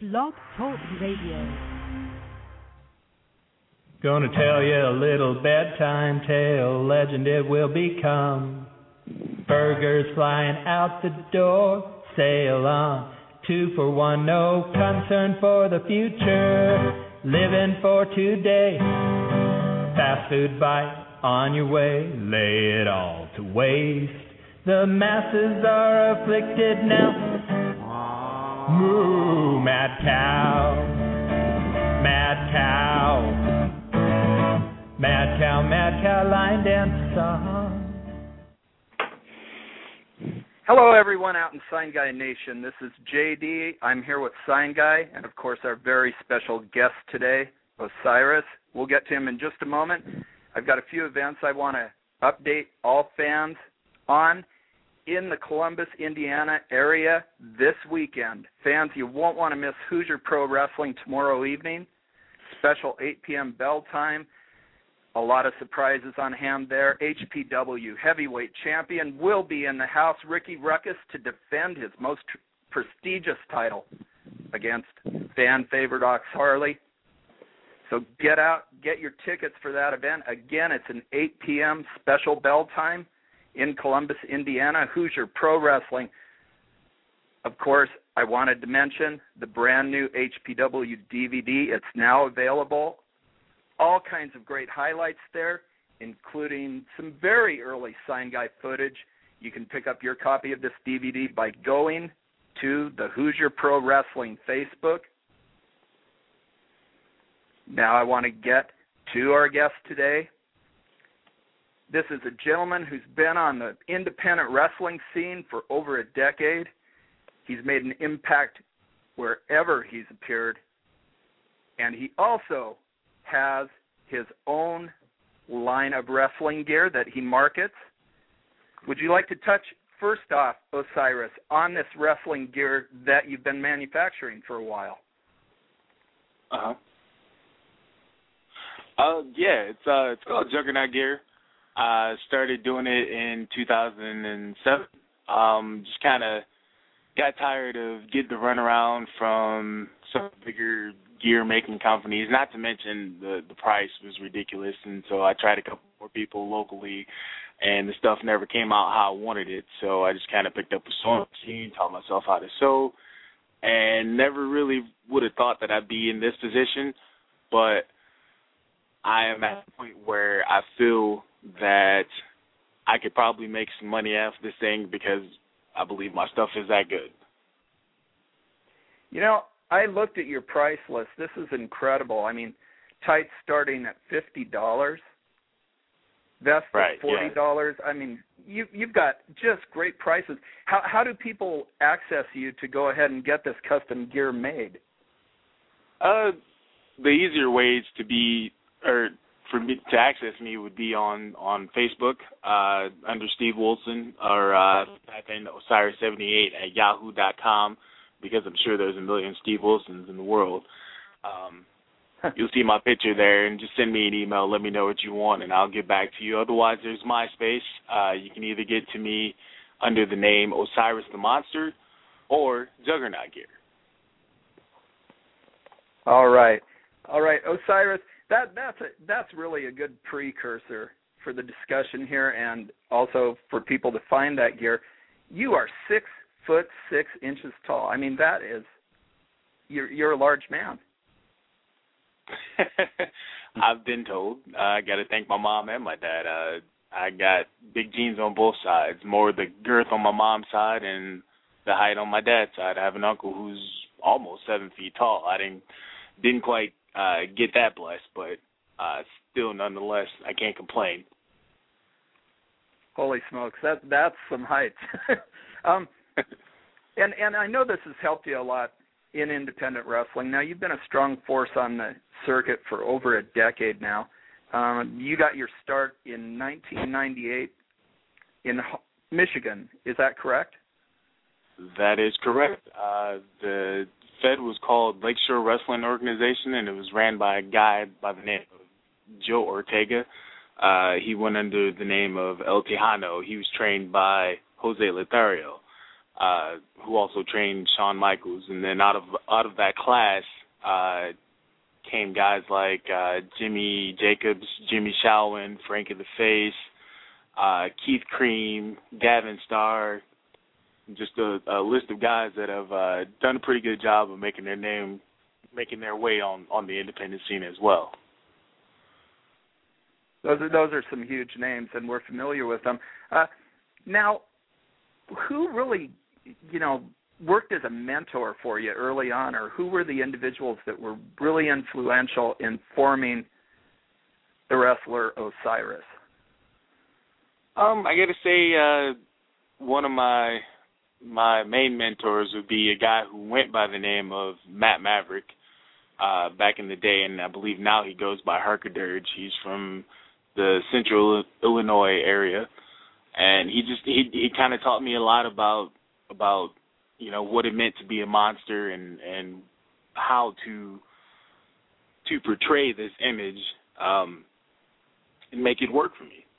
Blog Talk Radio. Gonna tell you a little bedtime tale, legend it will become. Burgers flying out the door, sail on. 2 for 1, no concern for the future. Living for today, fast food bite on your way, lay it all to waste. The masses are afflicted now. Moo, mad cow, mad cow, mad cow, mad cow, line dance song. Hello, everyone out in Sign Guy Nation. This is JD. I'm here with Sign Guy, and of course, our very special guest today, Osiris. We'll get to him in just a moment. I've got a few events I want to update all fans on in the Columbus, Indiana area this weekend. Fans, you won't want to miss Hoosier Pro Wrestling tomorrow evening. Special 8 p.m. bell time. A lot of surprises on hand there. HPW heavyweight champion will be in the house, Ricky Ruckus, to defend his most prestigious title against fan favorite Ox Harley. So get out, get your tickets for that event. Again, it's an 8 p.m. special bell time in Columbus, Indiana, Hoosier Pro Wrestling. Of course, I wanted to mention the brand new HPW DVD. It's now available. All kinds of great highlights there, including some very early Sign Guy footage. You can pick up your copy of this DVD by going to the Hoosier Pro Wrestling Facebook. Now I want to get to our guest today. This is a gentleman who's been on the independent wrestling scene for over a decade. He's made an impact wherever he's appeared. And he also has his own line of wrestling gear that he markets. Would you like to touch, first off, Osiris, on this wrestling gear that you've been manufacturing for a while? Yeah, it's called Juggernaut Gear. I started doing it in 2007. Just kind of got tired of getting the runaround from some bigger gear-making companies, not to mention the price was ridiculous, and so I tried a couple more people locally, and the stuff never came out how I wanted it, so I just kind of picked up a sewing machine, taught myself how to sew, and never really would have thought that I'd be in this position, but I am at the point where I feel that I could probably make some money off this thing because I believe my stuff is that good. You know, I looked at your price list. This is incredible. I mean, tights starting at $50, vests at $40. Yeah. I mean, you've got just great prices. How do people access you to go ahead and get this custom gear made? The easier ways for me to access me would be on Facebook under Steve Wilson, or type in Osiris78 at yahoo.com, because I'm sure there's a million Steve Wilsons in the world. You'll see my picture there, and just send me an email. Let me know what you want, and I'll get back to you. Otherwise, there's MySpace. You can either get to me under the name Osiris the Monster or Juggernaut Gear. All right, Osiris. That's really a good precursor for the discussion here, and also for people to find that gear. You are 6'6" tall. I mean, you're a large man. I've been told. I got to thank my mom and my dad. I got big genes on both sides. More the girth on my mom's side and the height on my dad's side. I have an uncle who's almost 7 feet tall. I didn't quite get that blessed, but still, nonetheless, I can't complain. Holy smokes, that's some height. And I know this has helped you a lot in independent wrestling. Now, you've been a strong force on the circuit for over a decade now. You got your start in 1998 in Michigan. Is that correct? That is correct. The Fed was called Lakeshore Wrestling Organization, and it was ran by a guy by the name of Joe Ortega. He went under the name of El Tejano. He was trained by Jose Lothario. who also trained Shawn Michaels. And then out of that class came guys like Jimmy Jacobs, Jimmy Showen, Frankie the Face, Keith Cream, Gavin Starr, just a list of guys that have done a pretty good job of making their way on the independent scene as well. Those are some huge names, and we're familiar with them. Now, who really, worked as a mentor for you early on, or who were the individuals that were really influential in forming the wrestler Osiris? I got to say, one of my main mentors would be a guy who went by the name of Matt Maverick back in the day, and I believe now he goes by Harkadirge. He's from the Central Illinois area, and he kind of taught me a lot about what it meant to be a monster and how to portray this image and make it work for me.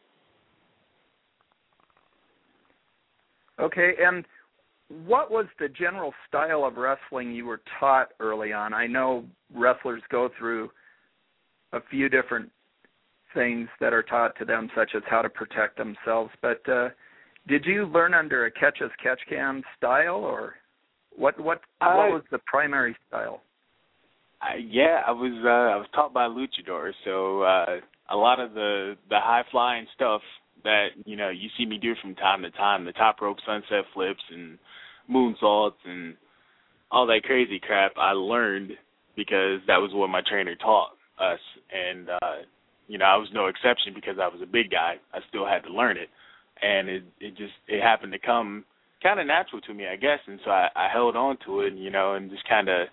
Okay, and what was the general style of wrestling you were taught early on? I know wrestlers go through a few different things that are taught to them, such as how to protect themselves, but did you learn under a catch-as-catch-can style, or what was the primary style? I was taught by luchadors, so a lot of the high-flying stuff that, you see me do from time to time, the top rope sunset flips and moonsaults and all that crazy crap, I learned because that was what my trainer taught us. And, I was no exception because I was a big guy. I still had to learn it. And it happened to come kind of natural to me, I guess. And so I held on to it, and just kind of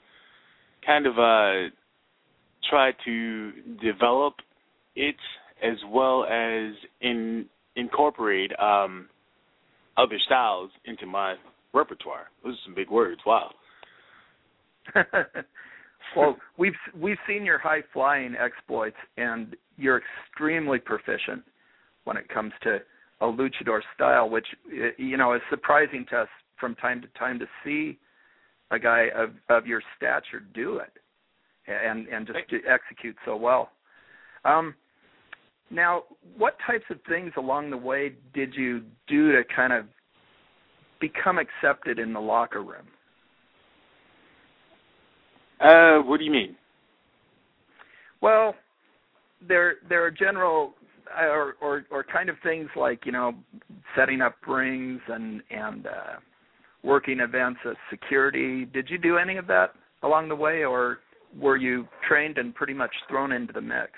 tried to develop it as well as incorporate other styles into my repertoire. Those are some big words. Wow. Well, we've seen your high flying exploits, and you're extremely proficient when it comes to a luchador style, which is surprising to us from time to time to see a guy of your stature do it and just to execute so well. Now, what types of things along the way did you do to kind of become accepted in the locker room? What do you mean? Well, there are general or kind of things like, setting up rings and working events as security. Did you do any of that along the way, or were you trained and pretty much thrown into the mix?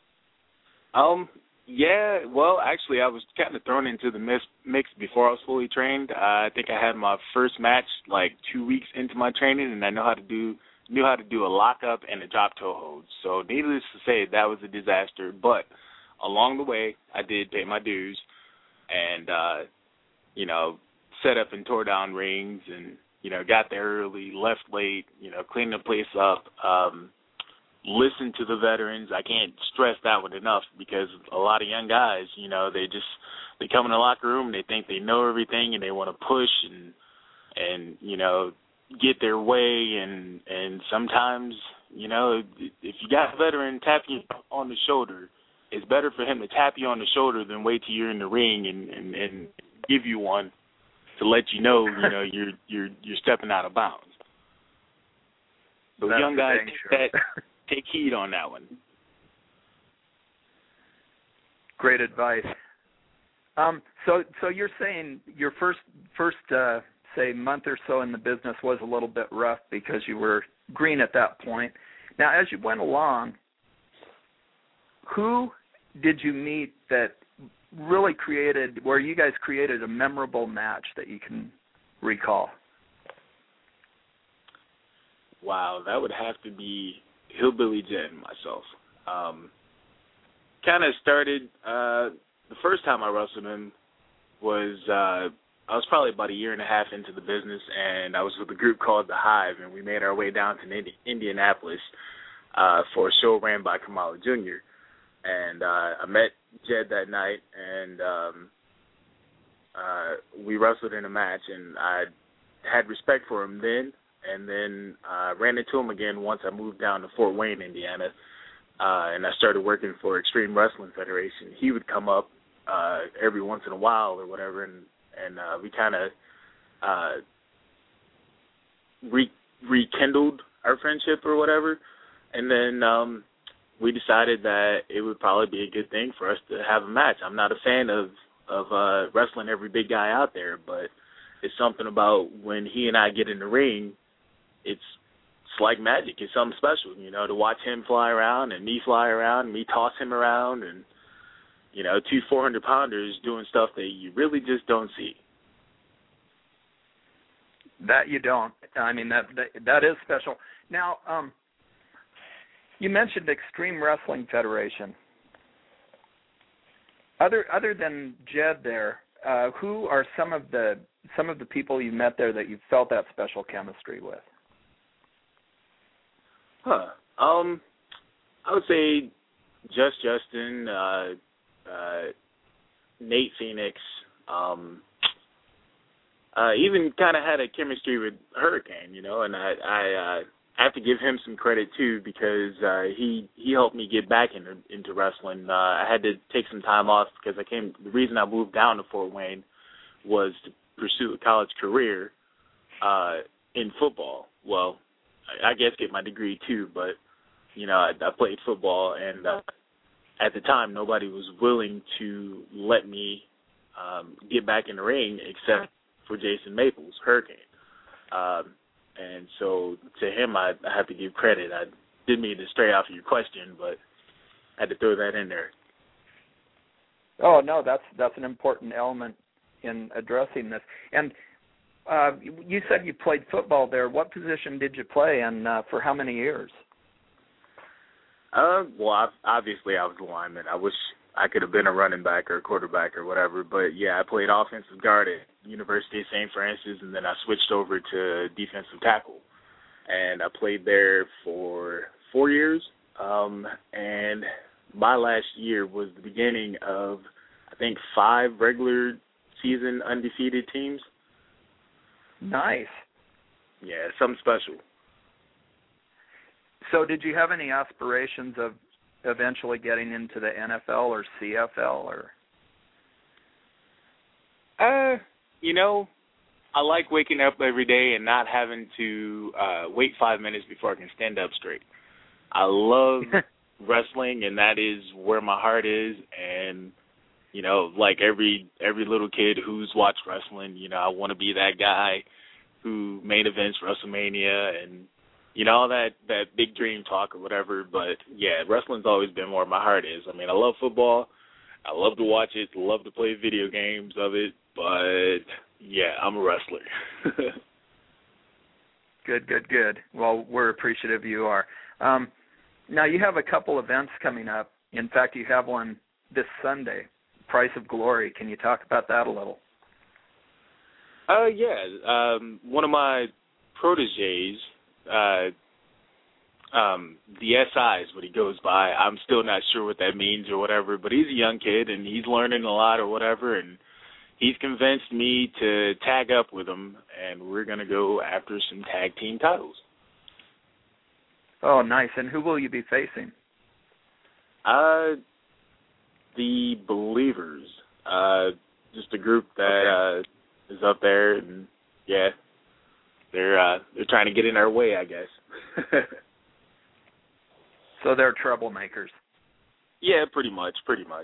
Yeah, well, actually, I was kind of thrown into the mix before I was fully trained. I think I had my first match like 2 weeks into my training, and I knew how to do a lockup and a drop toe hold. So needless to say, that was a disaster. But along the way, I did pay my dues and, set up and tore down rings and, got there early, left late, cleaned the place up, listened to the veterans. I can't stress that one enough because a lot of young guys, they come in the locker room and they think they know everything and they want to push and get their way and sometimes, if you got a veteran tap you on the shoulder, it's better for him to tap you on the shoulder than wait till you're in the ring and give you one to let you're stepping out of bounds. So that's young guys take heed on that one. Great advice. So you're saying your first say month or so in the business was a little bit rough because you were green at that point. Now, as you went along, who did you meet that really where you guys created a memorable match that you can recall? Wow, that would have to be Hillbilly Jed and myself. Kind of started, the first time I wrestled him was, I was probably about a year and a half into the business, and I was with a group called The Hive, and we made our way down to Indianapolis for a show ran by Kamala Jr., and I met Jed that night, and we wrestled in a match, and had respect for him then, and then ran into him again once I moved down to Fort Wayne, Indiana, and I started working for Extreme Wrestling Federation. He would come up every once in a while or whatever, and we kind of rekindled our friendship or whatever, and then we decided that it would probably be a good thing for us to have a match. I'm not a fan of wrestling every big guy out there, but it's something about when he and I get in the ring, it's like magic. It's something special, you know, to watch him fly around and me fly around and me toss him around and, you know, 2 400-pounders doing stuff that you really just don't see. That you don't. I mean, that is special. Now, you mentioned Extreme Wrestling Federation. Other than Jed there, who are some of the people you met there that you felt that special chemistry with? I would say Justin, Nate Phoenix, even kind of had a chemistry with Hurricane, you know, and I have to give him some credit too because he helped me get back into wrestling. I had to take some time off because the reason I moved down to Fort Wayne was to pursue a college career in football. Well, I guess get my degree too, but you know, I played football, and at the time nobody was willing to let me get back in the ring except for Jason Maples, Hurricane. And so to him, I have to give credit. I didn't mean to stray off of your question, but I had to throw that in there. Oh no, that's an important element in addressing this. And you said you played football there. What position did you play, and for how many years? Well, obviously I was a lineman. I wish I could have been a running back or a quarterback or whatever, but yeah, I played offensive guard at University of St. Francis, and then I switched over to defensive tackle, and I played there for 4 years, and my last year was the beginning of, I think, 5 regular season undefeated teams. Nice. Yeah, something special. So did you have any aspirations of eventually getting into the NFL or CFL or? You know, I like waking up every day and not having to wait 5 minutes before I can stand up straight. I love wrestling, and that is where my heart is. And you know, like every little kid who's watched wrestling, you know, I want to be that guy who main events WrestleMania and, you know, all that big dream talk or whatever. But, yeah, wrestling's always been where my heart is. I mean, I love football. I love to watch it, love to play video games of it. But, yeah, I'm a wrestler. Good. Well, we're appreciative you are. Now, you have a couple events coming up. In fact, you have one this Sunday, Price of Glory. Can you talk about that a little? Yeah. One of my proteges, the SI is what he goes by. I'm still not sure what that means or whatever, but he's a young kid and he's learning a lot or whatever, and he's convinced me to tag up with him, and we're going to go after some tag team titles. Oh, nice. And who will you be facing? The Believers. Just a group that is up there, and yeah, they're trying to get in our way, I guess. So they're troublemakers. Yeah, pretty much.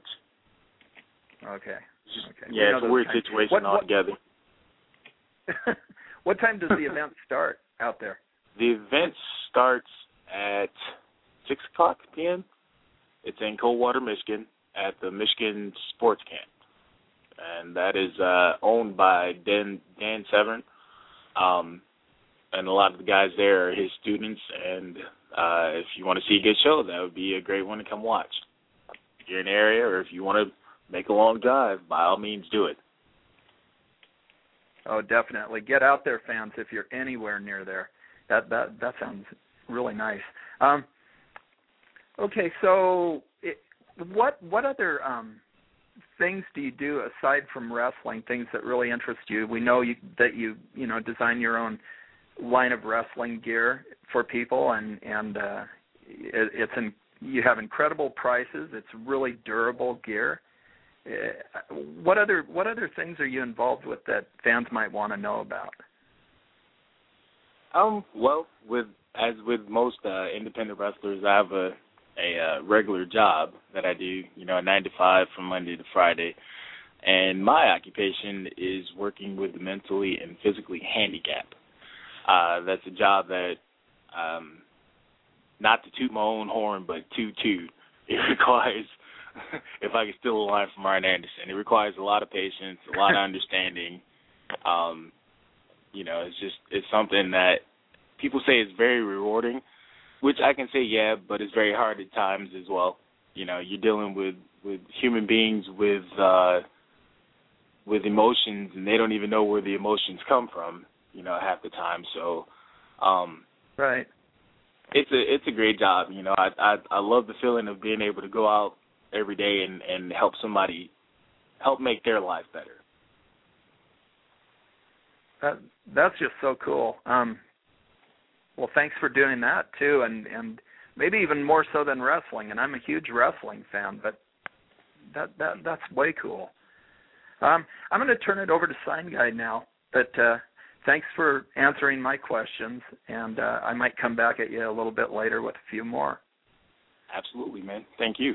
Okay. Yeah, it's a weird situation altogether. What time does the event start out there? The event starts at 6 o'clock p.m. It's in Coldwater, Michigan, at the Michigan Sports Camp. And that is owned by Dan Severn. And a lot of the guys there are his students. And if you want to see a good show, that would be a great one to come watch. If you're in the area, or if you want to make a long drive, by all means do it. Oh, definitely. Get out there, fans, if you're anywhere near there. That sounds really nice. Okay, so what other things do you do aside from wrestling? Things that really interest you? We know that you design your own line of wrestling gear for people, and you have incredible prices. It's really durable gear. What other things are you involved with that fans might want to know about? Well, as with most independent wrestlers, I have a regular job that I do, 9 to 5 from Monday to Friday. And my occupation is working with the mentally and physically handicapped. That's a job that, not to toot my own horn, but toot. It requires, if I can steal a line from Arn Anderson, it requires a lot of patience, a lot of understanding. It's something that people say is very rewarding, which I can say, yeah, but it's very hard at times as well. You're dealing with human beings with emotions, and they don't even know where the emotions come from, half the time. So, right. It's a great job. I love the feeling of being able to go out every day and help make their life better. That's just so cool. Well, thanks for doing that too, and maybe even more so than wrestling. And I'm a huge wrestling fan, but that's way cool. I'm going to turn it over to Sign Guy now. But thanks for answering my questions, and I might come back at you a little bit later with a few more. Absolutely, man. Thank you.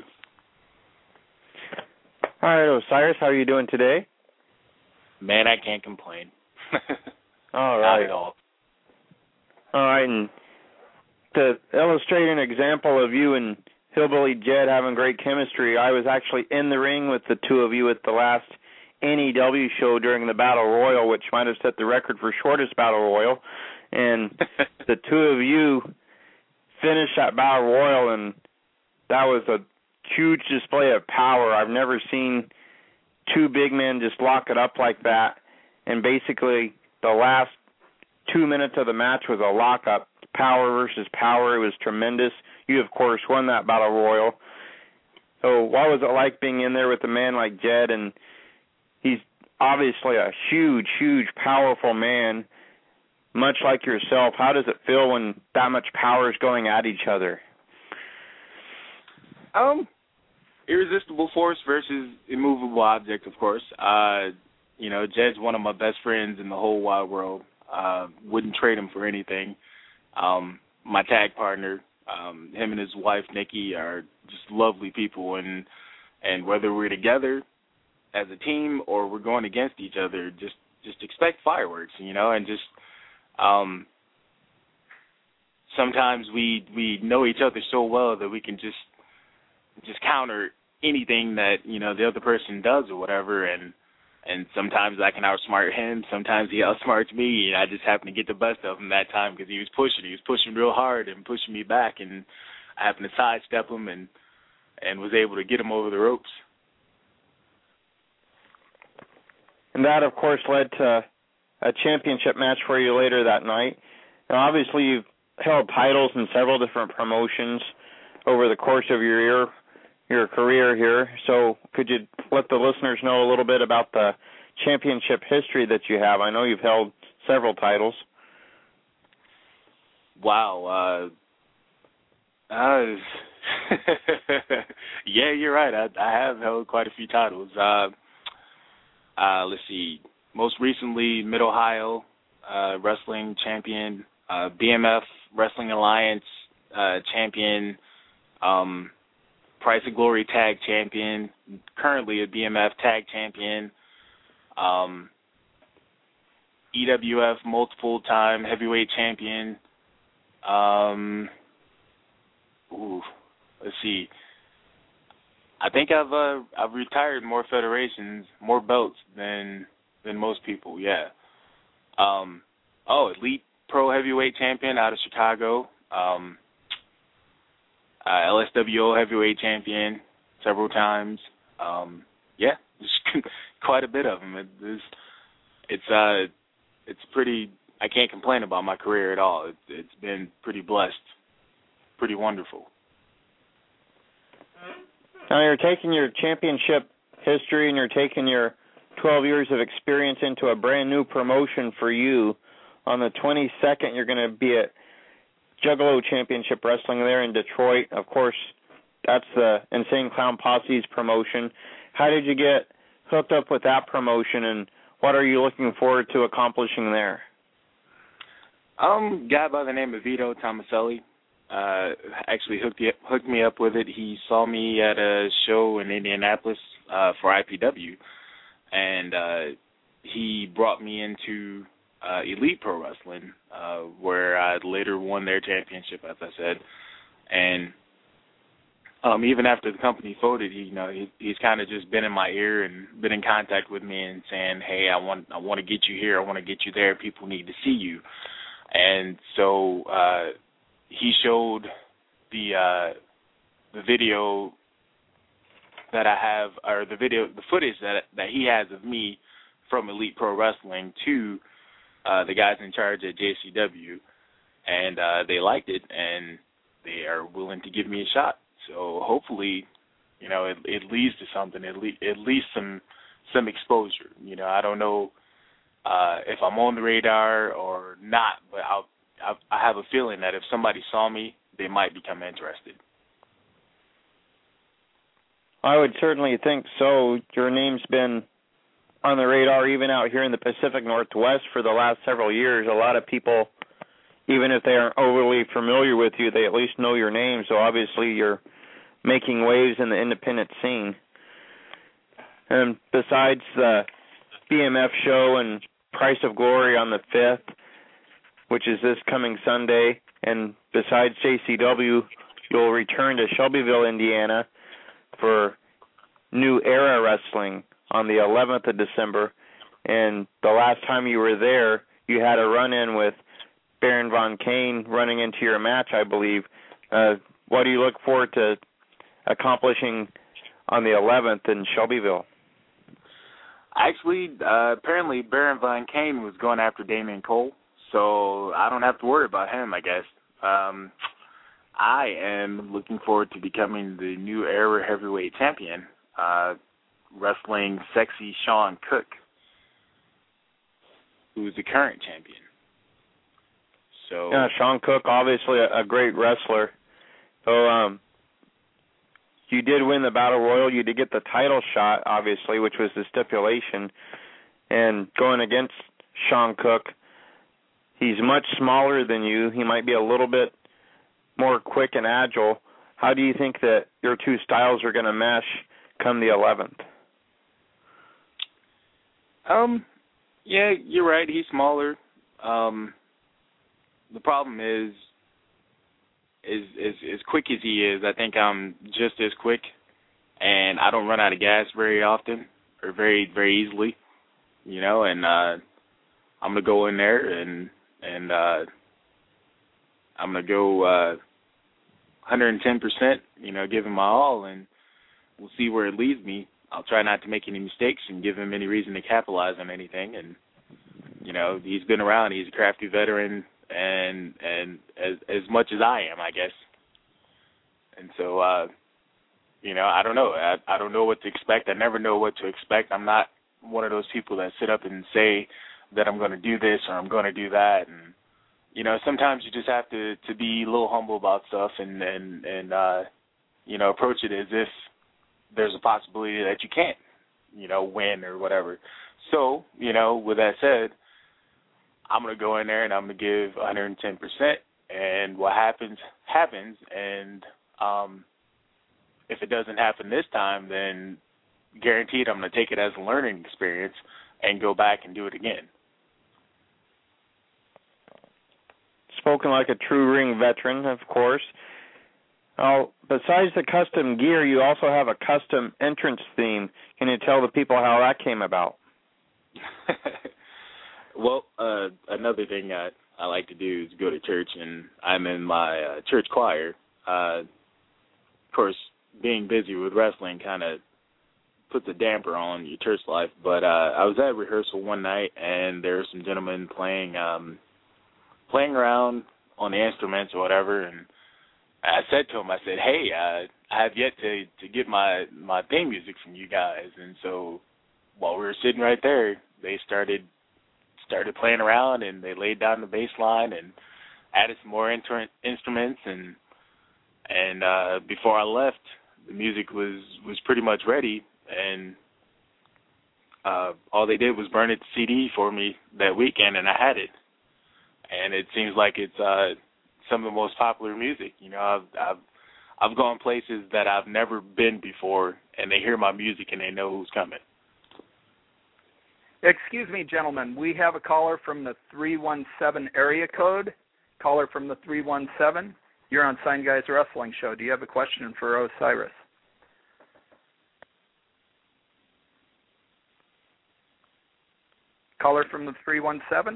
All right, Osiris, how are you doing today? Man, I can't complain. All right. Not at all. All right, and to illustrate an example of you and Hillbilly Jed having great chemistry, I was actually in the ring with the two of you at the last NEW show during the Battle Royal, which might have set the record for shortest Battle Royal. And the two of you finished that Battle Royal, and that was a huge display of power. I've never seen two big men just lock it up like that. And basically, the last 2 minutes of the match was a lockup, power versus power. It was tremendous. You, of course, won that Battle Royal. So what was it like being in there with a man like Jed? And he's obviously a huge, huge, powerful man, much like yourself. How does it feel when that much power is going at each other? Irresistible force versus immovable object, of course. Jed's one of my best friends in the whole wide world. Wouldn't trade him for anything. My tag partner, him and his wife, Nikki, are just lovely people. And whether we're together as a team or we're going against each other, just expect fireworks, and just sometimes we know each other so well that we can just counter anything that, the other person does or whatever, and sometimes I can outsmart him, sometimes he outsmarts me, and I just happen to get the best of him that time because he was pushing real hard and pushing me back, and I happened to sidestep him and was able to get him over the ropes. And that, of course, led to a championship match for you later that night. Now, obviously, you've held titles in several different promotions over the course of your career here. So could you let the listeners know a little bit about the championship history that you have? I know you've held several titles. Wow. Yeah, you're right. I have held quite a few titles. Let's see. Most recently, Mid-Ohio Wrestling Champion, BMF Wrestling Alliance Champion, Price of Glory Tag Champion, currently a BMF Tag Champion, EWF multiple-time Heavyweight Champion. Let's see. I think I've retired more federations, more belts than most people. Yeah. Elite Pro Heavyweight Champion out of Chicago. LSWO Heavyweight Champion several times. Yeah, just quite a bit of them. It's pretty. I can't complain about my career at all. It's been pretty blessed, pretty wonderful. Now you're taking your championship history and you're taking your 12 years of experience into a brand new promotion for you. On the 22nd, you're going to be at Juggalo Championship Wrestling there in Detroit. Of course, that's the Insane Clown Posse's promotion. How did you get hooked up with that promotion, and what are you looking forward to accomplishing there? Guy by the name of Vito Tomaselli actually hooked me up with it. He saw me at a show in Indianapolis for IPW, and he brought me into Elite Pro Wrestling, where I later won their championship, as I said. And even after the company folded, he's kind of just been in my ear and been in contact with me and saying, "Hey, I want to get you here. I want to get you there. People need to see you." And so he showed the video that I have, or the footage that he has of me from Elite Pro Wrestling to the guys in charge at JCW, and they liked it, and they are willing to give me a shot. So hopefully, it leads to something, at least some exposure. I don't know if I'm on the radar or not, but I have a feeling that if somebody saw me, they might become interested. I would certainly think so. Your name's been on the radar even out here in the Pacific Northwest for the last several years. A lot of people, even if they aren't overly familiar with you, they at least know your name. So obviously you're making waves in the independent scene. And besides the BMF show and Price of Glory on the 5th, which is this coming Sunday, and besides JCW, you'll return to Shelbyville, Indiana for New Era Wrestling on the 11th of December. And the last time you were there, you had a run-in with Baron Von Kane running into your match, I believe. What do you look forward to accomplishing on the 11th in Shelbyville? Actually, apparently Baron Von Kane was going after Damian Cole, so I don't have to worry about him, I guess. I am looking forward to becoming the New Era Heavyweight Champion, wrestling Sexy Sean Cook, who's the current champion. So yeah, Sean Cook, obviously a great wrestler. So you did win the Battle Royal. You did get the title shot, obviously, which was the stipulation. And going against Sean Cook, he's much smaller than you. He might be a little bit more quick and agile. How do you think that your two styles are going to mesh come the 11th? Yeah, you're right. He's smaller. The problem is as quick as he is, I think I'm just as quick, and I don't run out of gas very often or very, very easily, and I'm going to go in there and I'm going to go 110%, give him my all, and we'll see where it leads me. I'll try not to make any mistakes and give him any reason to capitalize on anything. And, he's been around. He's a crafty veteran and as much as I am, I guess. And so, I don't know. I don't know what to expect. I never know what to expect. I'm not one of those people that sit up and say that I'm going to do this or I'm going to do that. And, sometimes you just have to be a little humble about stuff and approach it as if there's a possibility that you can't, win or whatever. So, with that said, I'm going to go in there and I'm going to give 110%, and what happens, happens. And if it doesn't happen this time, then guaranteed I'm going to take it as a learning experience and go back and do it again. Spoken like a true ring veteran, of course. Besides the custom gear, you also have a custom entrance theme. Can you tell the people how that came about? Well, another thing I like to do is go to church, and I'm in my church choir. Of course, being busy with wrestling kind of puts a damper on your church life, but I was at rehearsal one night, and there were some gentlemen playing around on the instruments or whatever, and I said to him, I said, hey, I have yet to get my theme music from you guys. And so while we were sitting right there, they started playing around, and they laid down the bass line and added some more instruments, and before I left, the music was pretty much ready, and all they did was burn it to CD for me that weekend, and I had it. And it seems like it's some of the most popular music. You know, I've gone places that I've never been before, and they hear my music and they know who's coming. Excuse me, gentlemen. We have a caller from the 317 area code. Caller from the 317. You're on Sign Guys Wrestling Show. Do you have a question for Osiris? Caller from the 317.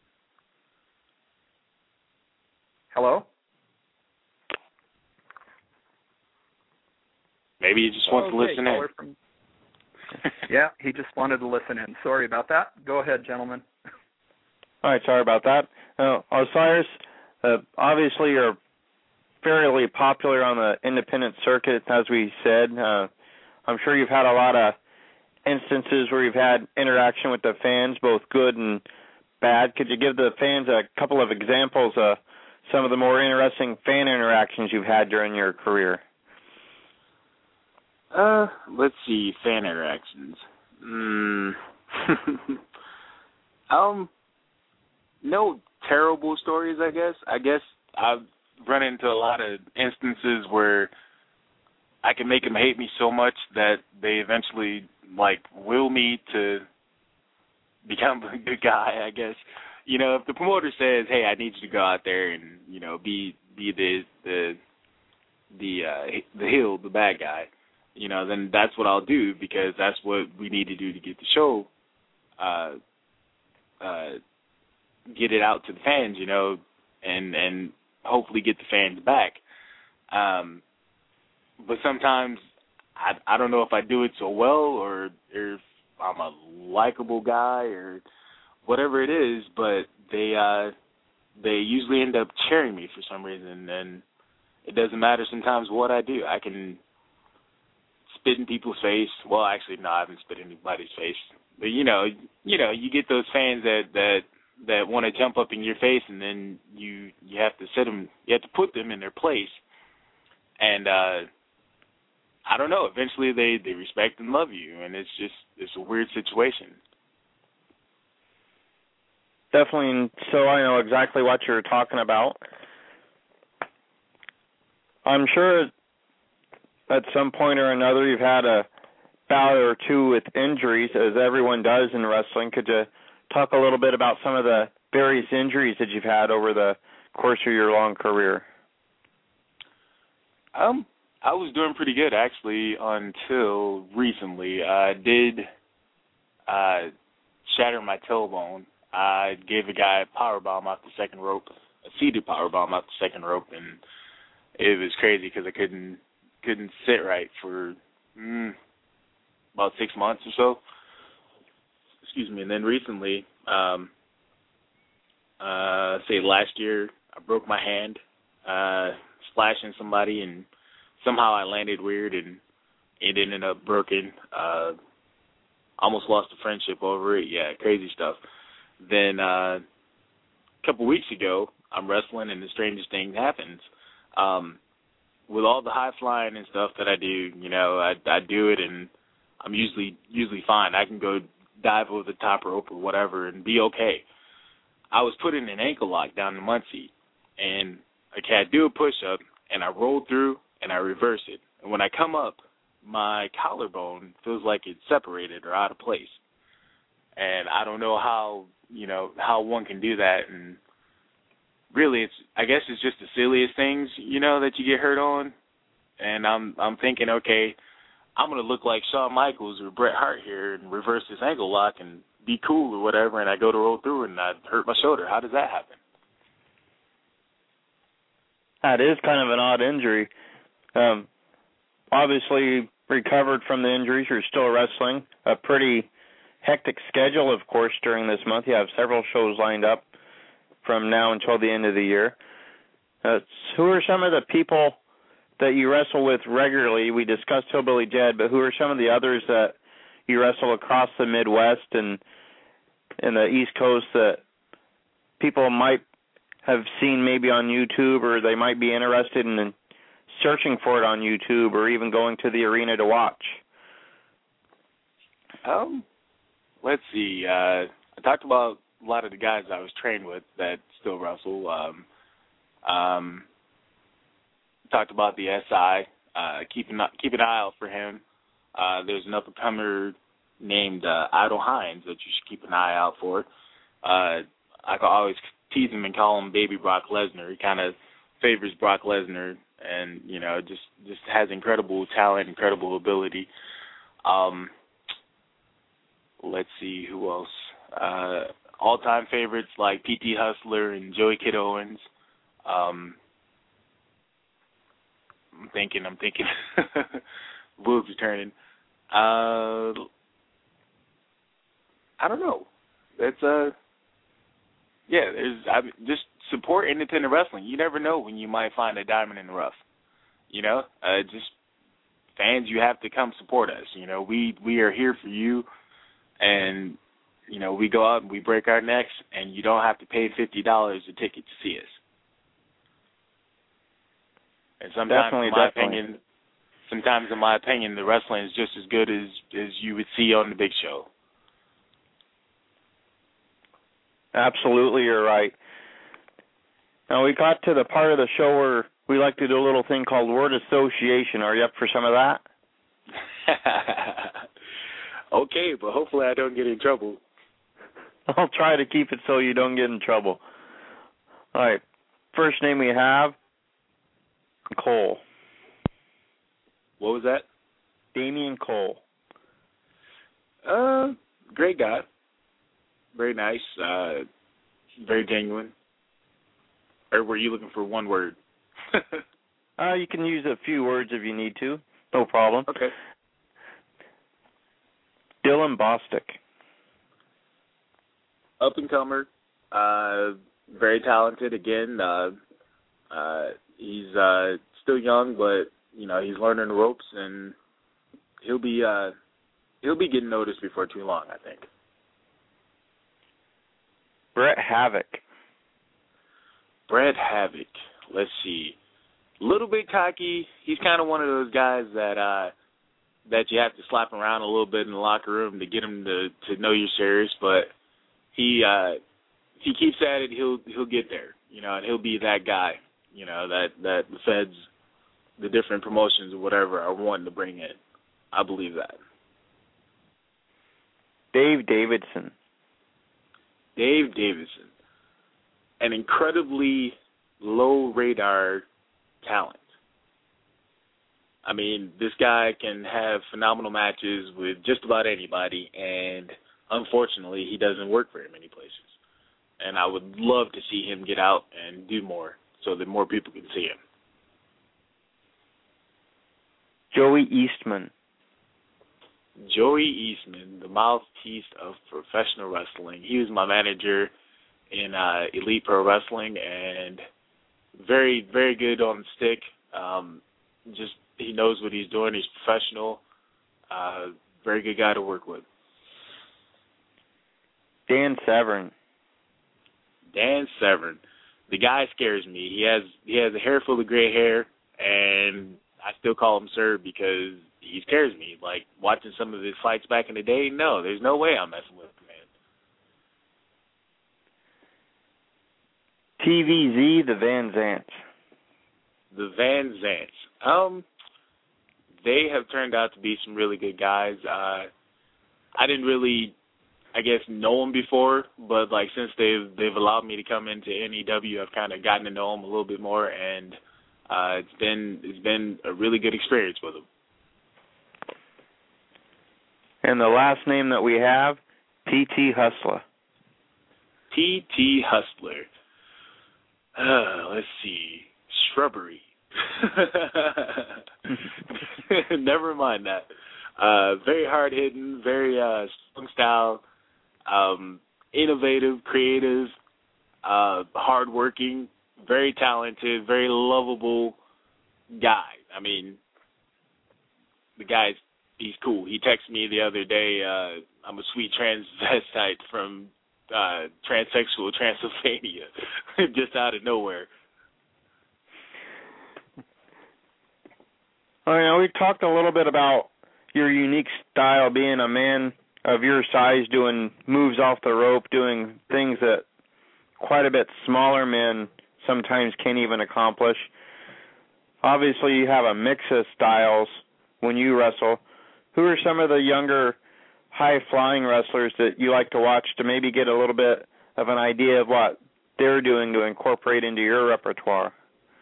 Hello? Maybe he just wants to listen in. Yeah, he just wanted to listen in. Sorry about that. Go ahead, gentlemen. All right, sorry about that. Osiris, obviously you're fairly popular on the independent circuit, as we said. I'm sure you've had a lot of instances where you've had interaction with the fans, both good and bad. Could you give the fans a couple of examples of some of the more interesting fan interactions you've had during your career? Let's see, fan interactions. No terrible stories, I guess. I guess I've run into a lot of instances where I can make them hate me so much that they eventually, will me to become a good guy, I guess. You know, if the promoter says, hey, I need you to go out there and, be the heel, the bad guy, then that's what I'll do, because that's what we need to do to get the show, get it out to the fans, and hopefully get the fans back. But sometimes I don't know if I do it so well, or if I'm a likable guy or whatever it is, but they usually end up cheering me for some reason, and it doesn't matter sometimes what I do. I can spit in people's face. Well, actually, no, I haven't spit in anybody's face. But you get those fans that want to jump up in your face, and then you have to set them. You have to put them in their place. And I don't know. Eventually, they respect and love you, and it's a weird situation. Definitely. So I know exactly what you're talking about. I'm sure at some point or another you've had a bout or two with injuries, as everyone does in wrestling. Could you talk a little bit about some of the various injuries that you've had over the course of your long career? I was doing pretty good, actually, until recently. I did shatter my tailbone. I gave a guy a powerbomb off the second rope, a seated powerbomb off the second rope, and it was crazy because I couldn't sit right for about 6 months or so. Excuse me. And then recently, say last year, I broke my hand splashing somebody, and somehow I landed weird, and it ended up broken. Almost lost a friendship over it. Yeah, crazy stuff. Then a couple weeks ago, I'm wrestling, and the strangest thing happens. With all the high flying and stuff that I do, I do it, and I'm usually fine. I can go dive over the top rope or whatever and be okay. I was put in an ankle lock down in Muncie, and I do a push-up, and I roll through, and I reverse it. And when I come up, my collarbone feels like it's separated or out of place. And I don't know how one can do that. And really, I guess it's just the silliest things, that you get hurt on. And I'm thinking, okay, I'm going to look like Shawn Michaels or Bret Hart here and reverse this ankle lock and be cool or whatever, and I go to roll through and I hurt my shoulder. How does that happen? That is kind of an odd injury. Obviously, recovered from the injuries, you're still wrestling. A pretty hectic schedule, of course, during this month. You have several shows lined up from now until the end of the year. Who are some of the people that you wrestle with regularly? We discussed Hillbilly Jed, but who are some of the others that you wrestle across the Midwest and the East Coast that people might have seen maybe on YouTube, or they might be interested in searching for it on YouTube, or even going to the arena to watch? Let's see. I talked about a lot of the guys I was trained with that still wrestle. Talked about the SI. Keep an eye out for him. There's an up-and-comer named Idle Hines that you should keep an eye out for. I can always tease him and call him Baby Brock Lesnar. He kind of favors Brock Lesnar, and just has incredible talent, incredible ability. Let's see who else. All-time favorites like P.T. Hustler and Joey Kid Owens. I'm thinking. Wolves are turning. I don't know. That's just support independent wrestling. You never know when you might find a diamond in the rough. Just fans, you have to come support us. We are here for you, and we go out and we break our necks, and you don't have to pay $50 a ticket to see us. And sometimes, in my opinion, the wrestling is just as good as you would see on the big show. Absolutely, you're right. Now, we got to the part of the show where we like to do a little thing called word association. Are you up for some of that? Okay, but hopefully I don't get in trouble. I'll try to keep it so you don't get in trouble. All right. First name we have, Cole. What was that? Damian Cole. Great guy. Very nice. Very genuine. Or were you looking for one word? You can use a few words if you need to. No problem. Okay. Dylan Bostic. Up-and-comer. Very talented. Again, he's still young, but he's learning the ropes, and he'll be getting noticed before too long, I think. Bret Havoc. Bret Havoc. Let's see. A little bit cocky. He's kind of one of those guys that you have to slap around a little bit in the locker room to get him to know you're serious. But he if he keeps at it, he'll get there. And he'll be that guy. That the feds, the different promotions or whatever, are wanting to bring in. I believe that. Dave Davidson. Dave Davidson, an incredibly low radar talent. I mean, this guy can have phenomenal matches with just about anybody, and unfortunately, he doesn't work very many places. And I would love to see him get out and do more so that more people can see him. Joey Eastman. Joey Eastman, the mouthpiece of professional wrestling. He was my manager in Elite Pro Wrestling, and very, very good on the stick. Just he knows what he's doing. He's professional. Very good guy to work with. Dan Severn. Dan Severn. The guy scares me. He has a hair full of gray hair, and I still call him Sir because he scares me. Like, watching some of his fights back in the day, no, there's no way I'm messing with him, man. TVZ, the Van Zants. The Van Zants. They have turned out to be some really good guys. I didn't really, know them before, but like since they've allowed me to come into NEW, I've kind of gotten to know them a little bit more, and it's been a really good experience with them. And the last name that we have, P.T. Hustler. P.T. Hustler. Let's see. Shrubbery. Never mind that. Very hard-hitting, very strong style, innovative, creative, hard-working, very talented, very lovable guy. I mean, he's cool. He texted me the other day, I'm a sweet transvestite from transsexual Transylvania, just out of nowhere. We talked a little bit about your unique style, being a man of your size, doing moves off the rope, doing things that quite a bit smaller men sometimes can't even accomplish. Obviously, you have a mix of styles when you wrestle. Who are some of the younger, high-flying wrestlers that you like to watch to maybe get a little bit of an idea of what they're doing to incorporate into your repertoire?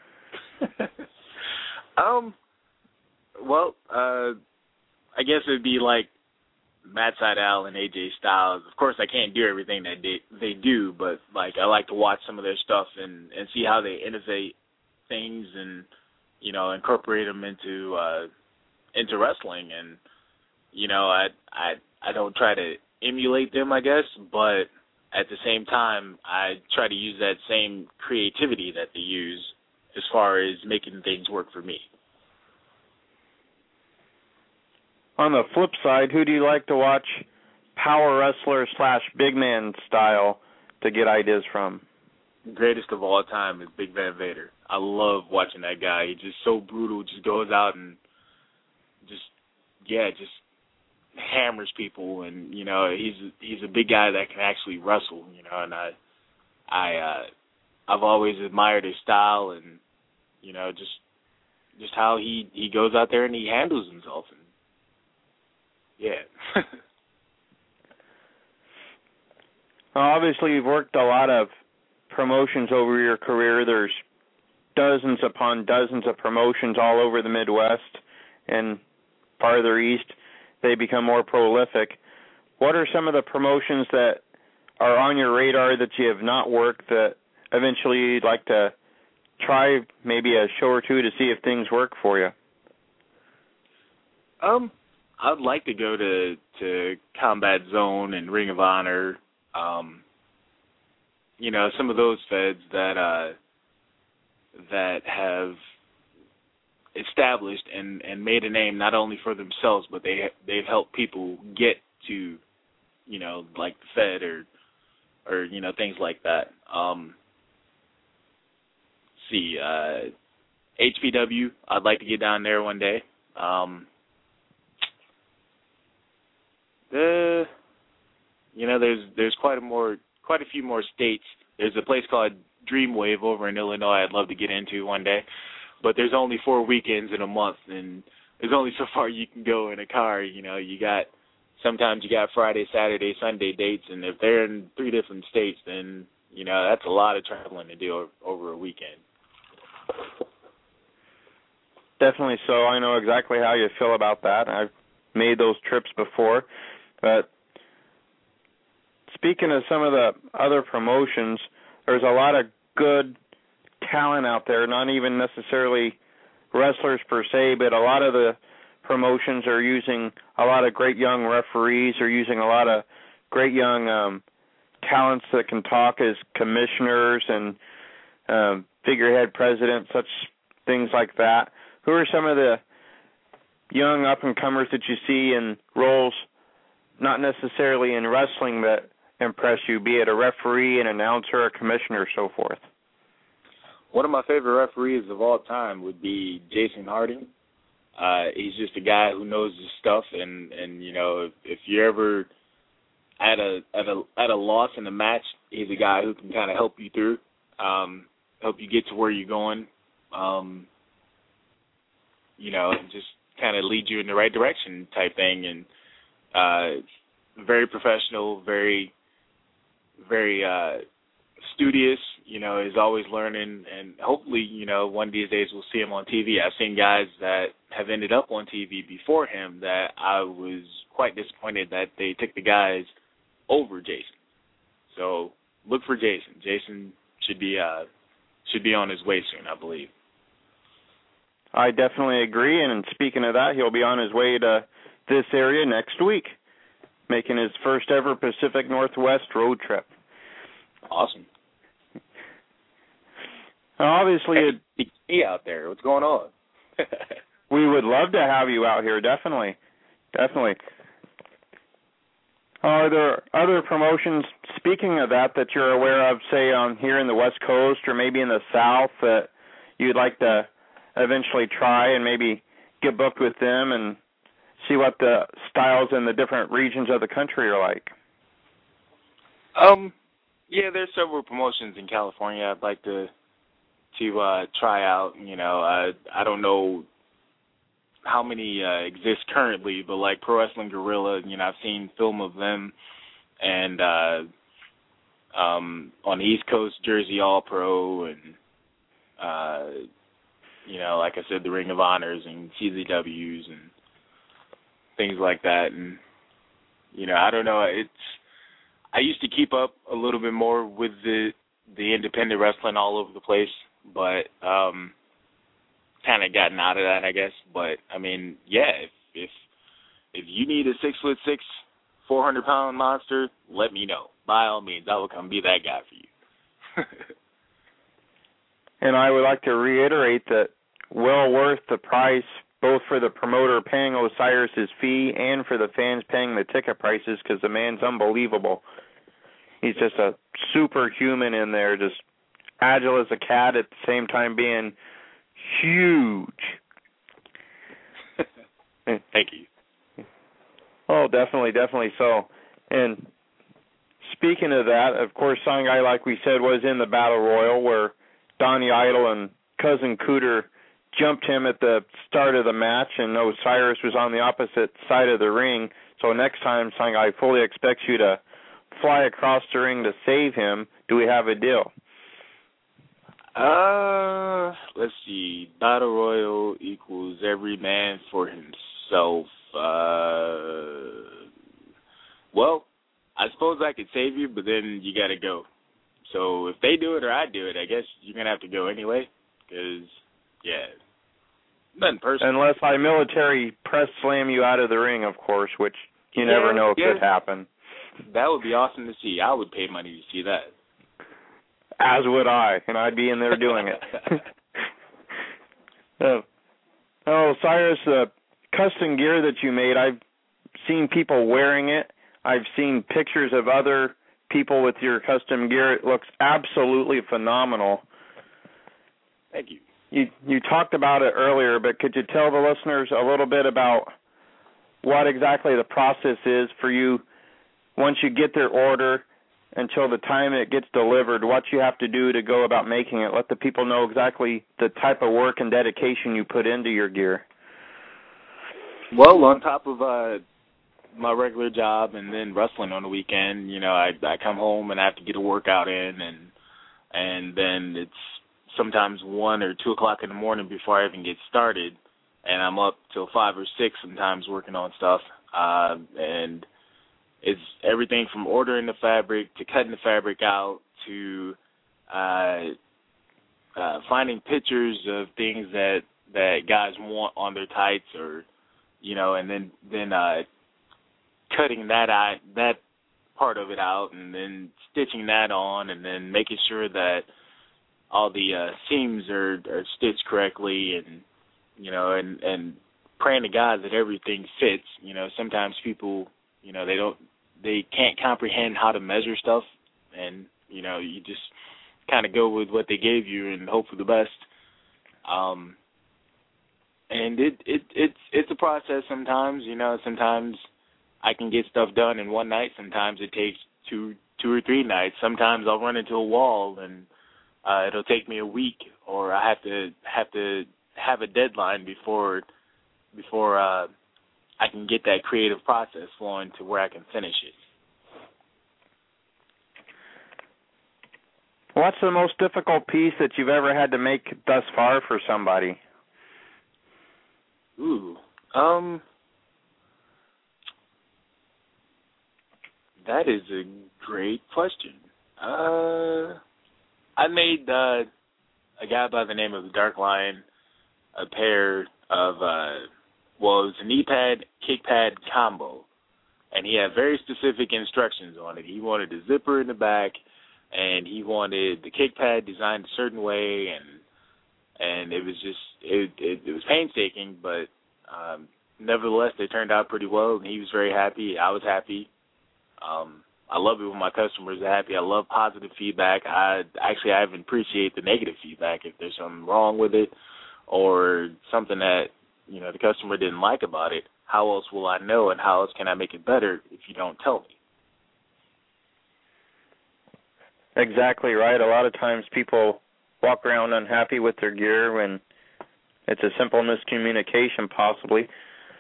Well, I guess it would be like Matt Sydal and AJ Styles. Of course, I can't do everything that they do, but like I like to watch some of their stuff and see how they innovate things and incorporate them into wrestling. And I don't try to emulate them, I guess, but at the same time, I try to use that same creativity that they use as far as making things work for me. On the flip side, who do you like to watch power wrestler / big man style to get ideas from? Greatest of all time is Big Van Vader. I love watching that guy. He's just so brutal, just goes out and just hammers people, and he's a big guy that can actually wrestle, and I've always admired his style and just how he goes out there and he handles himself. And yeah. Obviously, you've worked a lot of promotions over your career. There's dozens upon dozens of promotions all over the Midwest and farther east. They become more prolific. What are some of the promotions that are on your radar that you have not worked that eventually you'd like to try maybe a show or two to see if things work for you? I'd like to go to Combat Zone and Ring of Honor. Some of those feds that have established and made a name not only for themselves, but they've helped people get to, like the Fed or things like that. HPW, I'd like to get down there one day. There's quite a few more states. There's a place called Dreamwave over in Illinois I'd love to get into one day, but there's only 4 weekends in a month, and there's only so far you can go in a car. Sometimes you got Friday, Saturday, Sunday dates, and if they're in 3 different states, then that's a lot of traveling to do over a weekend. Definitely so. I know exactly how you feel about that. I've made those trips before. But speaking of some of the other promotions, there's a lot of good talent out there, not even necessarily wrestlers per se, but a lot of the promotions are using a lot of great young referees, are using a lot of great young talents that can talk as commissioners and figurehead presidents, such things like that. Who are some of the young up-and-comers that you see in roles, not necessarily in wrestling, that impress you, be it a referee, an announcer, a commissioner, so forth? One of my favorite referees of all time would be Jason Harding. He's just a guy who knows his stuff, and if you're ever at a loss in a match, he's a guy who can kind of help you through, help you get to where you're going, and just kind of lead you in the right direction type thing. And very professional, very, very studious, is always learning, and hopefully, one of these days we'll see him on TV. I've seen guys that have ended up on TV before him that I was quite disappointed that they took the guys over Jason. So look for Jason. Jason should be on his way soon, I believe. I definitely agree, and speaking of that, he'll be on his way to this area next week, making his first ever Pacific Northwest road trip. Awesome. Obviously, he out there. What's going on? We would love to have you out here. Definitely. Are there other promotions, speaking of that you're aware of, say, here in the West Coast or maybe in the South that you'd like to eventually try and maybe get booked with them and see what the styles in the different regions of the country are like? Yeah, there's several promotions in California I'd like to try out. I don't know how many exist currently, but like Pro Wrestling Guerrilla, I've seen film of them, and on the East Coast, Jersey All Pro, and like I said, the Ring of Honors and CZWs and things like that. And I don't know. I used to keep up a little bit more with the independent wrestling all over the place, but kind of gotten out of that, I guess. But I mean, yeah, if you need a 6'6", 400-pound monster, let me know. By all means, I will come be that guy for you. And I would like to reiterate that well worth the price, both for the promoter paying Osiris's fee and for the fans paying the ticket prices, because the man's unbelievable. He's just a superhuman in there, just agile as a cat at the same time being huge. Thank you. Oh, definitely so. And speaking of that, of course, Sign Guy, like we said, was in the Battle Royal where Donnie Idol and Cousin Cooter jumped him at the start of the match, and Osiris was on the opposite side of the ring. So next time, Sign Guy fully expects you to fly across the ring to save him. Do we have a deal? Let's see. Battle Royal equals every man for himself. Well, I suppose I could save you, but then you got to go. So if they do it or I do it, I guess you're going to have to go anyway, because, yeah, nothing personal. Unless I military press slam you out of the ring, of course, which you never know if could happen. That would be awesome to see. I would pay money to see that. As would I, and I'd be in there doing it. Cyrus, the custom gear that you made, I've seen people wearing it. I've seen pictures of other people with your custom gear. It looks absolutely phenomenal. Thank you. You talked about it earlier, but could you tell the listeners a little bit about what exactly the process is for you once you get their order until the time it gets delivered, what you have to do to go about making it? Let the people know exactly the type of work and dedication you put into your gear. Well, on top of my regular job and then wrestling on the weekend, I come home and I have to get a workout in, and then it's sometimes 1 or 2 o'clock in the morning before I even get started, and I'm up till 5 or 6 sometimes working on stuff, and it's everything from ordering the fabric to cutting the fabric out to finding pictures of things that guys want on their tights, or and then cutting that part of it out, and then stitching that on, and then making sure that all the seams are stitched correctly, and and praying to God that everything fits. Sometimes people they can't comprehend how to measure stuff, and you just kind of go with what they gave you and hope for the best. And it's a process sometimes. Sometimes I can get stuff done in one night. Sometimes it takes two or 3 nights. Sometimes I'll run into a wall and it'll take me a week, or I have to have a deadline before I can get that creative process flowing to where I can finish it. What's the most difficult piece that you've ever had to make thus far for somebody? That is a great question. I made a guy by the name of Dark Lion a pair of, it was a knee pad, kick pad combo, and he had very specific instructions on it. He wanted a zipper in the back, and he wanted the kick pad designed a certain way, and it was just it was painstaking, but nevertheless, they turned out pretty well, and he was very happy. I was happy. I love it when my customers are happy. I love positive feedback. I even appreciate the negative feedback. If there's something wrong with it or something that, the customer didn't like about it, how else will I know, and how else can I make it better if you don't tell me? Exactly right. A lot of times people walk around unhappy with their gear when it's a simple miscommunication possibly.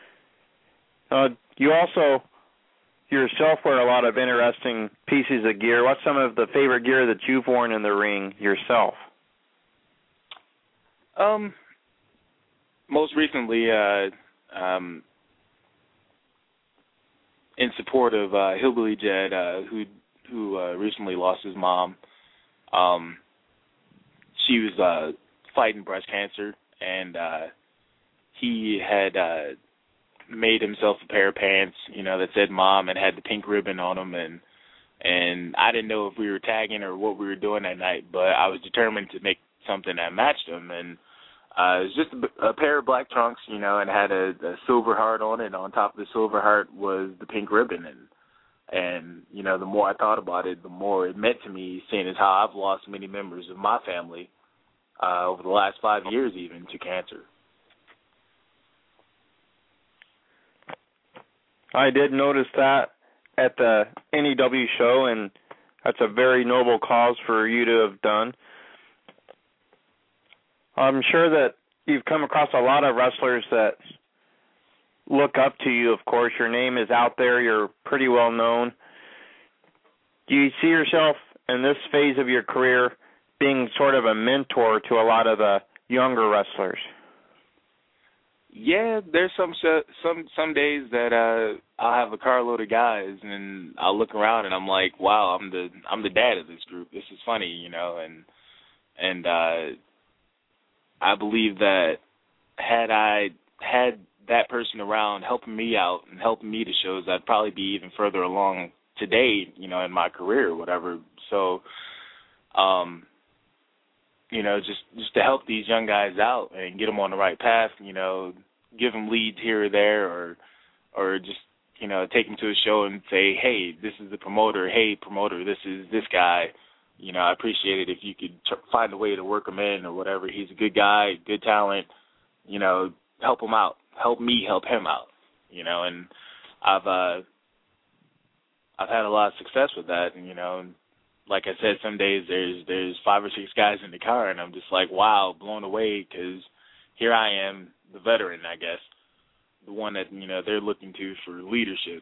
You also yourself wear a lot of interesting pieces of gear. What's some of the favorite gear that you've worn in the ring yourself? Most recently, in support of Hillbilly Jed, who recently lost his mom. She was fighting breast cancer, and he had made himself a pair of pants, that said "Mom" and had the pink ribbon on them, and I didn't know if we were tagging or what we were doing that night, but I was determined to make something that matched him, and it was just a pair of black trunks, and had a silver heart on it. On top of the silver heart was the pink ribbon, and the more I thought about it, the more it meant to me, seeing as how I've lost many members of my family over the last 5 years even to cancer. I did notice that at the NEW show, and that's a very noble cause for you to have done. I'm sure that you've come across a lot of wrestlers that look up to you, of course. Your name is out there. You're pretty well known. Do you see yourself in this phase of your career being sort of a mentor to a lot of the younger wrestlers? Yeah, there's some days that I'll have a carload of guys, and I'll look around and I'm like, wow, I'm the dad of this group. This is funny, and I believe that had I had that person around helping me out and helping me to shows, I'd probably be even further along today, in my career or whatever. So, just to help these young guys out and get them on the right path, give them leads here or there, or just, take them to a show and say, hey, this is the promoter. Hey, promoter, this is this guy. I appreciate it if you could find a way to work him in or whatever. He's a good guy, good talent. Help him out. Help me help him out. And I've had a lot of success with that. And, like I said, some days there's 5 or 6 guys in the car, and I'm just like, wow, blown away, because here I am, the veteran, I guess, the one that, they're looking to for leadership.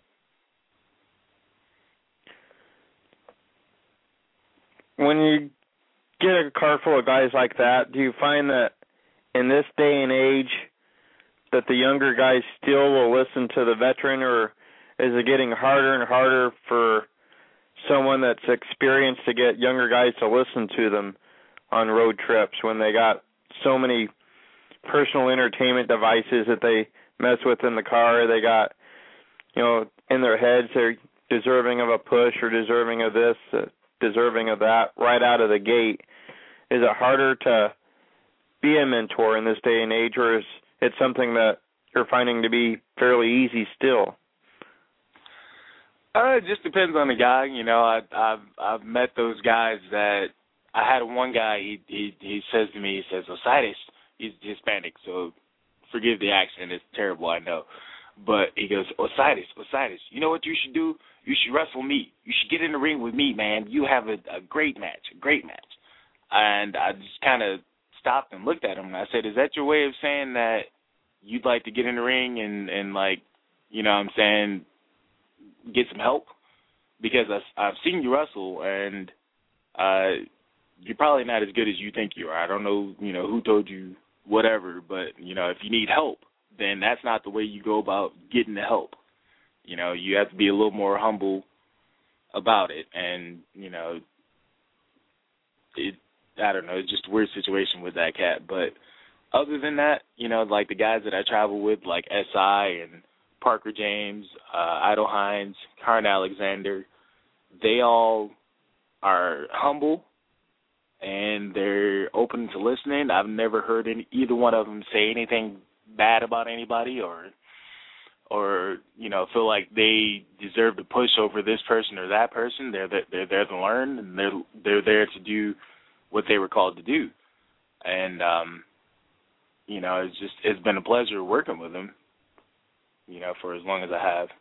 When you get a car full of guys like that, do you find that in this day and age that the younger guys still will listen to the veteran, or is it getting harder and harder for someone that's experienced to get younger guys to listen to them on road trips when they got so many personal entertainment devices that they mess with in the car? They got, in their heads they're deserving of a push or deserving of this, deserving of that right out of the gate. Is it harder to be a mentor in this day and age, or is it something that you're finding to be fairly easy still? It just depends on the guy. I've met those guys that I had one guy. He says to me, he says, Osiris, he's Hispanic, so forgive the accent. It's terrible, I know. But he goes, Osiris, you know what you should do? You should wrestle me. You should get in the ring with me, man. You have a great match. And I just kind of stopped and looked at him, and I said, is that your way of saying that you'd like to get in the ring and like, get some help? Because I've seen you wrestle, and you're probably not as good as you think you are. I don't know, who told you whatever, but, if you need help, then that's not the way you go about getting the help. You have to be a little more humble about it, and, I don't know, it's just a weird situation with that cat. But other than that, like the guys that I travel with, like SI and Parker James, Idle Hines, Karn Alexander, they all are humble and they're open to listening. I've never heard either one of them say anything bad about anybody or feel like they deserve to push over this person or that person. They're there to learn, and they're there to do what they were called to do. And it's been a pleasure working with them, for as long as I have.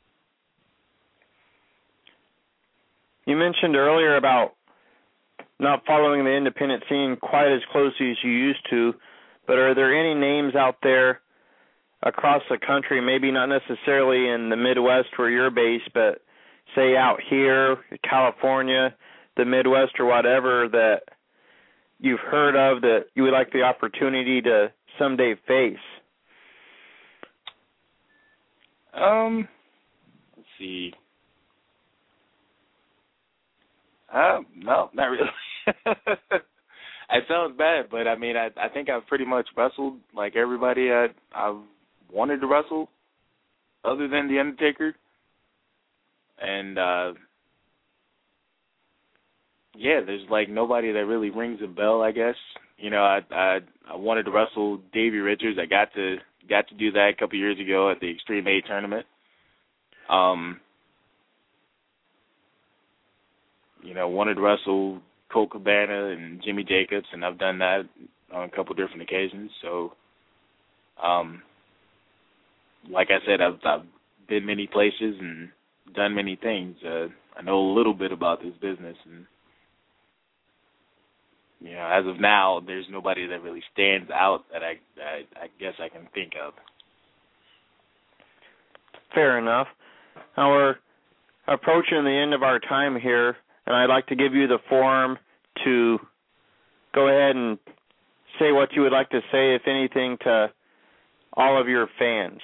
You mentioned earlier about not following the independent scene quite as closely as you used to, but are there any names out there across the country, maybe not necessarily in the Midwest where you're based, but say out here, California, the Midwest or whatever, that you've heard of that you would like the opportunity to someday face? Let's see. No, not really. It sounds bad, but I mean, I think I've pretty much wrestled like everybody I've wanted to wrestle, other than The Undertaker. And there's like nobody that really rings a bell, I guess. I wanted to wrestle Davey Richards. I got to do that a couple years ago at the Extreme 8 tournament. Wanted to wrestle Colt Cabana and Jimmy Jacobs, and I've done that on a couple different occasions. So, like I said, I've been many places and done many things. I know a little bit about this business, and as of now, there's nobody that really stands out that I guess I can think of. Fair enough. Now we're approaching the end of our time here, and I'd like to give you the forum to go ahead and say what you would like to say, if anything, to all of your fans.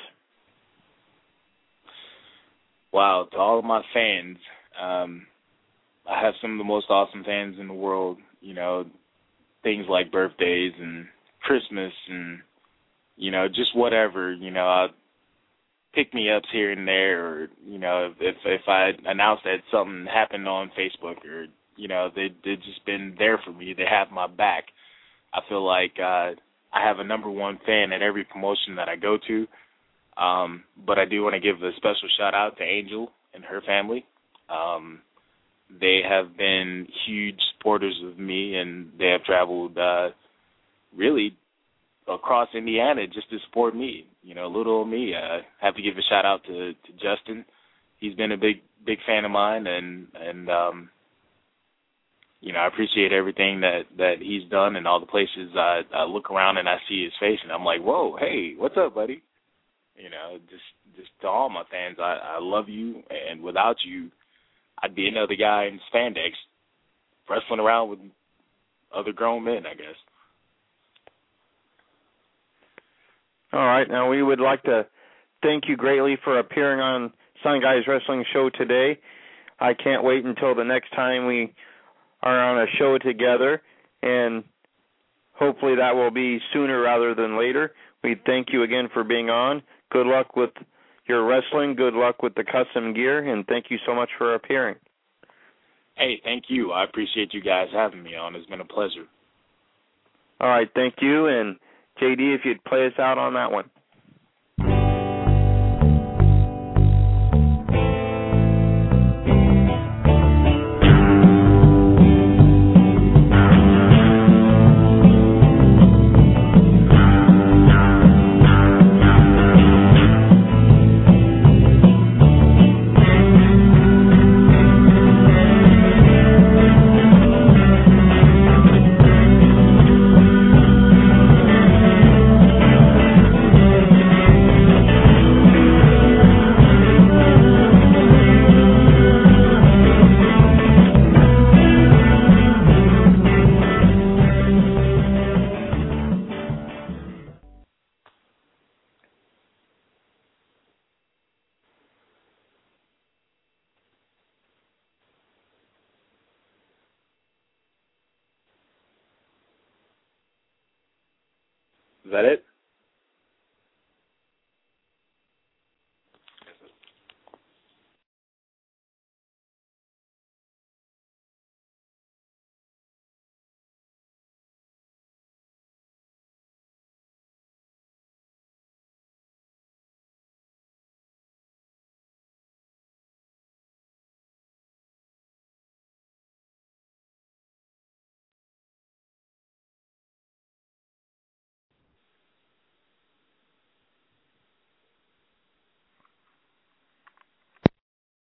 Wow, to all of my fans, I have some of the most awesome fans in the world. Things like birthdays and Christmas and, just whatever, pick-me-ups here and there, or, if I announce that something happened on Facebook, or, they've just been there for me. They have my back. I feel like I have a number one fan at every promotion that I go to, but I do want to give a special shout-out to Angel and her family. They have been huge supporters of me, and they have traveled really across Indiana just to support me. Little old me. I have to give a shout out to Justin. He's been a big fan of mine, and I appreciate everything that he's done, and all the places I look around and I see his face, and I'm like, whoa, hey, what's up, buddy? Just to all my fans, I love you, and without you, I'd be another guy in spandex wrestling around with other grown men, I guess. All right. Now, we would like to thank you greatly for appearing on Sign Guys Wrestling Show today. I can't wait until the next time we are on a show together, and hopefully that will be sooner rather than later. We thank you again for being on. Good luck with your wrestling. Good luck with the custom gear, and thank you so much for appearing. Hey, thank you. I appreciate you guys having me on. It's been a pleasure. All right, thank you. And JD, if you'd play us out on that one. Is that it?